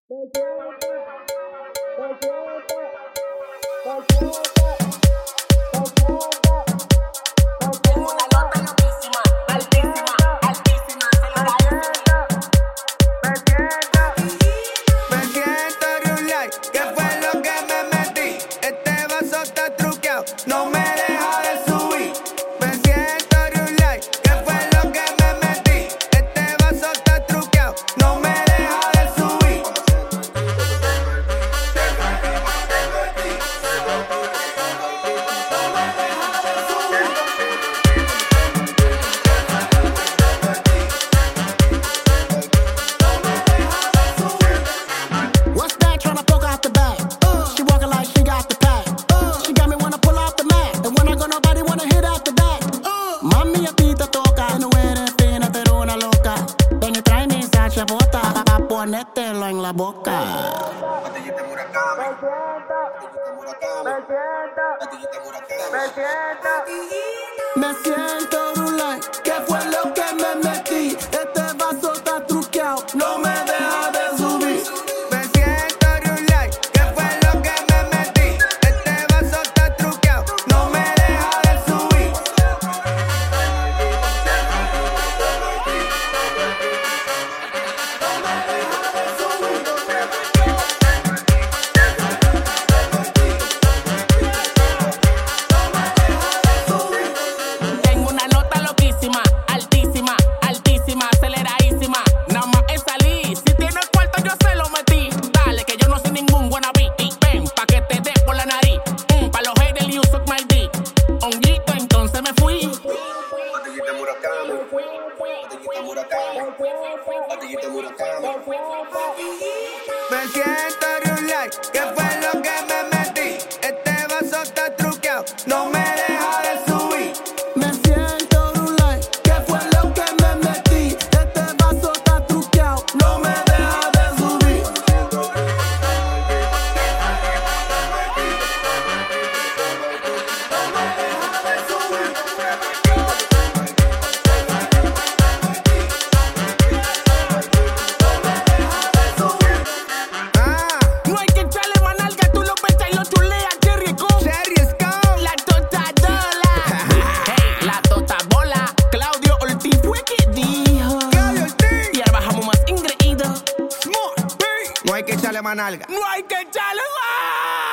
Tengo una nota loquísima, altísima, altísima, aceleradísima. Me siento real life, ¿qué fue lo que me metí? Este vaso está truqueado, no me deja de subir. Me siento real life, ¿qué fue lo que me metí? Este vaso está truqueado, no me deja de subir. What's that tryna poke out the bag? She walking like she got the pack. She got me wanna pull off the mat. And when I go, nobody wanna hit out the back. Mami, a ti te toca. Que no eres fina, pero una loca. Ven y trae mi Sacha bota pa' ponértelo en la boca. Botellita Murakami, botellita Murakami, botellita Murakami. Me siento rulay. ¿Qué fue lo que me metí? Este vaso está truqueado. No me deja de subir. Me siento real life, ¿qué fue lo que me metí? Este vaso está truqueado, no me deja de subir. Tengo una nota loquísima, altísima, altísima, aceleradísima. Nada más es salir. Si tienes cuarto, yo se lo metí. Dale, que yo no soy ningún wannabe. Y ven, pa' que te dé por la nariz. Pa' los haters, you suck my dick. Honguito, entonces me fui. Botellita Murakami, botellita Murakami, botellita Murakami. Me siento real life, ¿qué fue lo que me metí? Este vaso está truqueado, no me deja de subir. Me siento rulay. ¿Qué fue lo que me metí? Este vaso está truqueado. No me deja de subir. Ah, No hay que echarle más nalga, tú lo pesas y lo chuleas, Cherry con Cherry Scone. la totadola. Hey, la totabola. Claudio Ortiz fue que dijo. Claudio Ortiz. Y ahora bajamos más ingreído. No hay que echarle más nalga. No hay que echarle más.